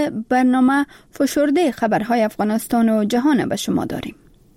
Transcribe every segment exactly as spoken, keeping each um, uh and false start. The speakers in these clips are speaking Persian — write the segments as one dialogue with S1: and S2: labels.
S1: برنامه فشرده خبرهای افغانستان و جهان به شما داریم.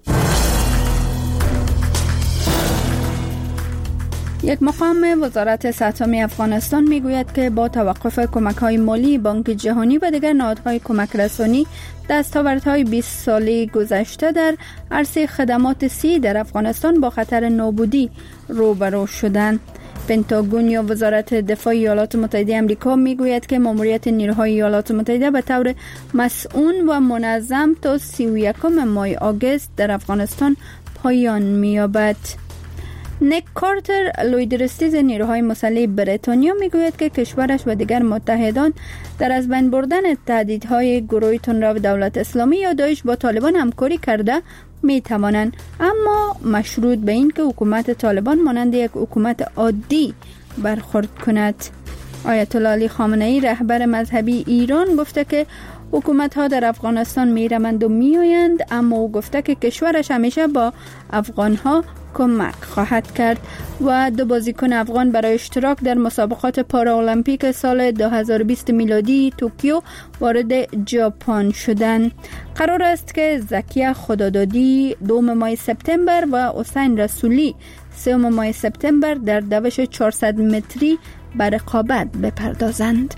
S1: یک مقام وزارت سه‌تامی افغانستان میگوید که با توقف کمک‌های مالی بانک جهانی و دیگر نهادهای کمک رسانی، دستاوردهای بیست ساله گذشته در عرصه خدمات سی در افغانستان با خطر نابودی روبرو شدند. پنتاگون یا وزارت دفاع ایالات متحده آمریکا میگوید که ماموریت نیروهای ایالات متحده به طور مسئول و منظم تا سی و یکم ماه آگوست در افغانستان پایان می‌یابد. نیک کارتر، لویدرستیز نیروهای مسلح بریتانیا میگوید که کشورش و دیگر متحدان در از بین بردن تهدیدهای گروه تندرو دولت اسلامی یا داعش با طالبان همکاری کرده می توانند، اما مشروط به این که حکومت طالبان مانند یک حکومت عادی برخورد کند. آیت الله علی خامنه‌ای، رهبر مذهبی ایران، گفته که حکومت ها در افغانستان می روند و می آیند، اما او گفته که کشورش همیشه با افغان ها کمک خواهد کرد. و دو بازیکن افغان برای اشتراک در مسابقات پارالمپیک سال دو هزار و بیست میلادی توکیو وارد ژاپن شدند. قرار است که زکیه خدادادی دوم ماه سپتامبر و حسین رسولی سوم ماه سپتامبر در دوش چهارصد متری به رقابت بپردازند.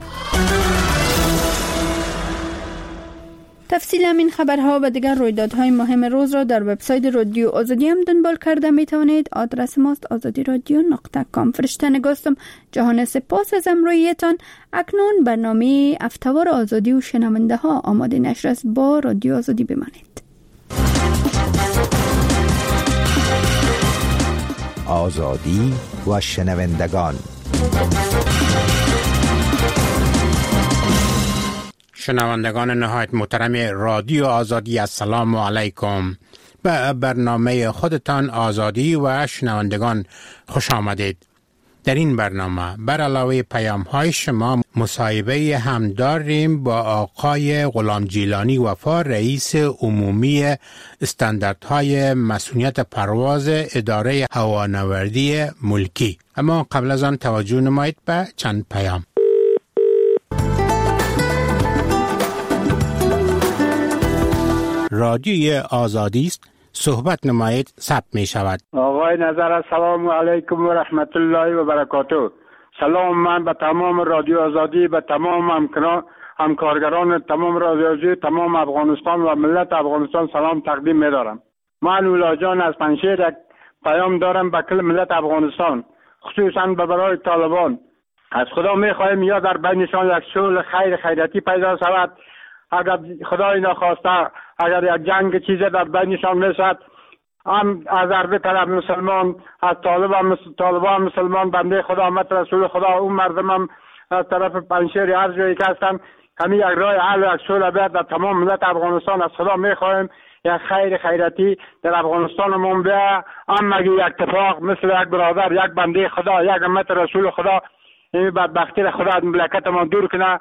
S1: تفصیل همین خبرها و دیگر رویدادهای مهم روز را در وبسایت رادیو آزادی هم دنبال کرده می توانید. آدرس ماست آزادی رادیو نقطه کام. فرشته نگاستم. جهان سپاس از همراهیتان. اکنون برنامه افتوار آزادی و شنونده ها آماده نشر است. با رادیو آزادی بمانید.
S2: آزادی و شنوندگان.
S3: شنوندگان نهایت محترم رادیو آزادی، السلام علیکم. به برنامه خودتان آزادی و شنوندگان خوش آمدید. در این برنامه بر علاوه پیام های شما مصاحبه هم داریم با آقای غلام جیلانی وفا، رئیس عمومی استانداردهای مسئولیت پرواز اداره هوانوردی ملکی. اما قبل از آن توجه نمایید به چند پیام. رادیوی آزادی است، صحبت نمایید، ثبت می شود.
S4: آقای نظر، السلام علیکم و رحمت الله و برکاته. سلام من به تمام رادیو آزادی، به تمام همکاران همکارگران تمام رادیو آزادی، تمام افغانستان و ملت افغانستان سلام تقدیم می دارم. من اولا جان از پنجشیر یک پیام دارم به کل ملت افغانستان، خصوصا به برای طالبان. از خدا می خواهیم یا در بینشان یک صلح خیر خیراتی پیدا شود. اگر خدای نخواسته اگر یک جنگ چیزی در بینشان میشد، هم از عربی طرف مسلمان، از طالبان طالبان مسلمان، بنده خدا امت رسول خدا، اون مردم هم از طرف پنجشیر هر جایی که هستن، همین یک راه حل و یک صلح بیاد در تمام ملت افغانستان. از خدا میخواهیم یک خیر خیراتی در افغانستانمون بیا، هم اگه یک اتفاق مثل یک برادر، یک بنده خدا، یک امت رسول خدا این بدبختی را خدا از مملکتمون دور کنه.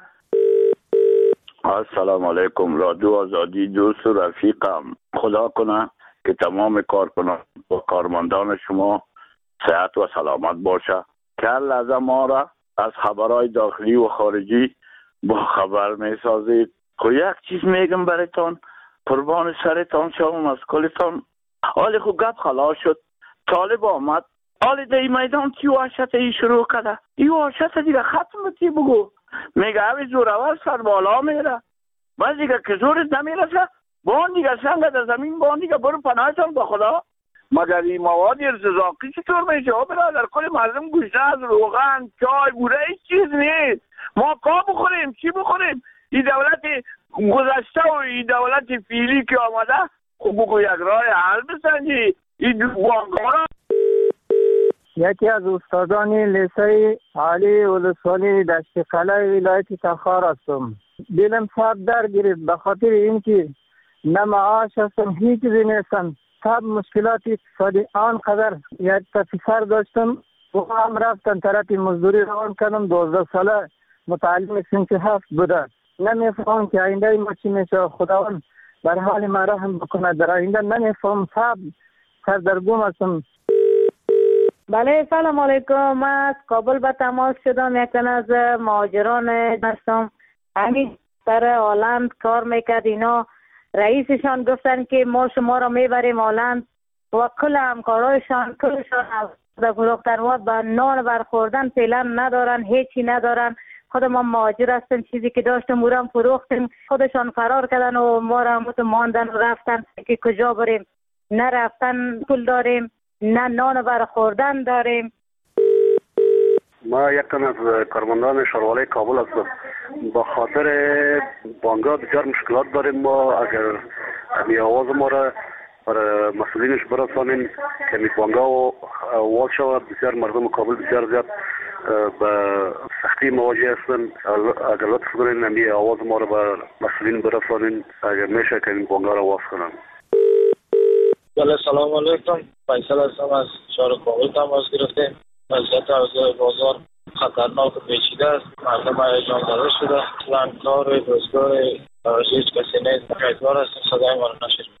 S5: السلام علیکم رادیو آزادی، دوست و رفیقم. خدا کنه که تمام کارکنان و کارمندان شما صحت و سلامت باشه. که لحظه ما را از خبرهای داخلی و خارجی با خبر می سازید. خب یک چیز میگم برایتان، قربان سرتان شوم از کلتان. حالی خب گپ خلاص شد، طالب آمد، حالی در این میدان چی وحشت ای شروع کرده، این وحشت دیگه ختم تی بگو. میگه اوی زورور سر بالا میره، باز دیگه که زورت نمیرسه بان دیگه سنگ در زمین بان دیگه برو پناهتان با خدا. مگر این مواد ارتزاقی چطور میشه؟ ها برادر کل مردم گوشت، روغن، چای، بوره هیچ چیز نیست. ما کا بخوریم؟ چی بخوریم؟ این دولت گذشته و این دولت فیلی که آمده خب بگو یک راه حل بسنجی. این بانگارا
S6: یکی از استادان لیسه عالی ولسوالی دشت قلعه ولایت تخار هستم. دلم سب در گرفت به خاطر اینکه نه معاش هستم، هیچ چیزی نیستم. سب مشکلات اقتصادی آنقدر. یک پسر داشتم و هم رفتن طرف مزدوری روان کردم، دوازده ساله متعلم سنف هفت بوده. نمیفهم که آینده ما چی میشه. خداوند بر حال ما رحم بکنه. در آینده نمیفهم، سب سردرگم هستم.
S7: بله سلام علیکم. من از کابل به تماس شدم. یک تن از مهاجران هستم. همین سر هالند کار میکرد. اینا رئیسشان گفتن که ما شما را میبریم هالند و کل همکارایشان کلشان در فروختنوات به نان برخوردن فعلا ندارن، هیچی ندارن. خود ما مهاجر هستیم، چیزی که داشتیم مورم فروختیم، خودشان فرار کردن و ما را ماندن و رفتن که کجا بریم. نه رفتن پول داریم، نه نان برخوردن داریم.
S8: ما یک تن از کارمندان شهروالی کابل هستم. با خاطر بانک‌ها بسیار مشکلات داریم. ما اگر می آواز ما را برای مسئولینش برسانیم که می بانک‌ها واز شود، بسیار مردم کابل بسیار زیاد به سختی مواجه هستند. اگر لطف کنین می آواز ما را به مسئولین برسانین، اگر میشه که این بانک‌ها را واز کنن.
S9: بله سلام علیکم. فیصل هستم از شهر کابل تماس گرفتیم. وضعیت اوضاع بازار خطرناک و پیچیده است. مردم هیجان زده شده. کار روزگار هیچ کسی نیست. امیدوار هستیم صدای ما را نشنوید.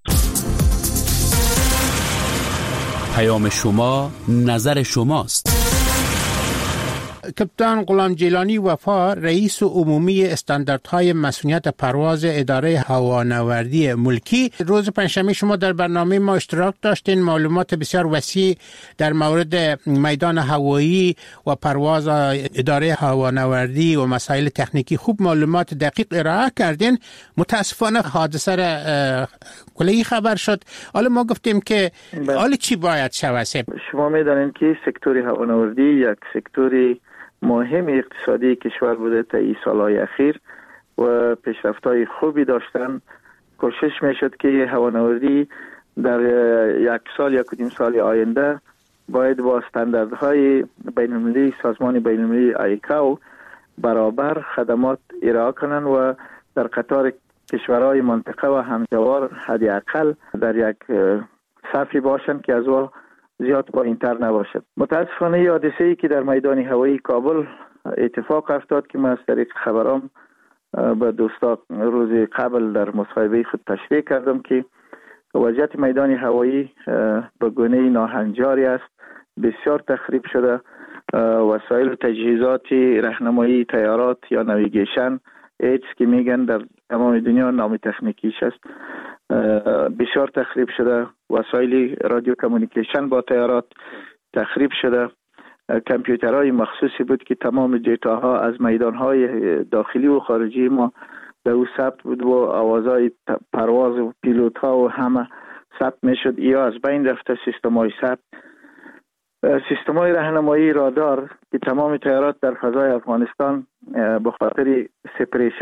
S10: پیام شما نظر شماست.
S3: کپتان غلام جیلانی وفا رئیس عمومی استانداردهای مسئولیت پرواز اداره هوانوردی ملکی، روز پنجشنبه شما در برنامه ما اشتراک داشتین. معلومات بسیار وسیع در مورد میدان هوایی و پرواز اداره هوانوردی و مسائل تکنیکی خوب معلومات دقیق ارائه کردین. متاسفانه حادثه را کلی خبر شد. حالا ما گفتیم که حالا چی باید شود؟
S11: شما میدانید که سکتور هوانوردی یک سکتوری مهم اقتصادی کشور بوده تا این سالهای اخیر و پیشرفت‌های خوبی داشتن. کوشش میشد که هوانوردی در یک سال یا کدیم سال آینده باید با استانداردهای بین‌المللی سازمان بین‌المللی آیکاو برابر خدمات ارائه کنند و در قطار کشورهای منطقه و همجوار حداقل در یک صفی باشند که از اول زیاد پایین‌تر نباشد. متاسفانه حادثه‌ای که در میدان هوایی کابل اتفاق افتاد که من از طریق خبرام به دوستا روز قبل در مصاحبه خود تشریح کردم که وضعیت میدان هوایی به گونه ناهنجاری است. بسیار تخریب شده. وسایل و تجهیزات راهنمایی طیارات یا نویگیشن ایچ که میگن در تمام دنیا نام تکنیکیش است بسیار تخریب شده. وسایل رادیو کمیونیکیشن با طیارات تخریب شده. کامپیوترهای مخصوصی بود که تمام دیتاها از میدانهای داخلی و خارجی ما در او ثبت بود و آوازهای پرواز و پیلوت ها و همه ثبت میشد. یا از بین رفته سیستم های ثبت. سیستم های راهنمایی رادار که تمام طیارات در فضای افغانستان به خاطر سپریشن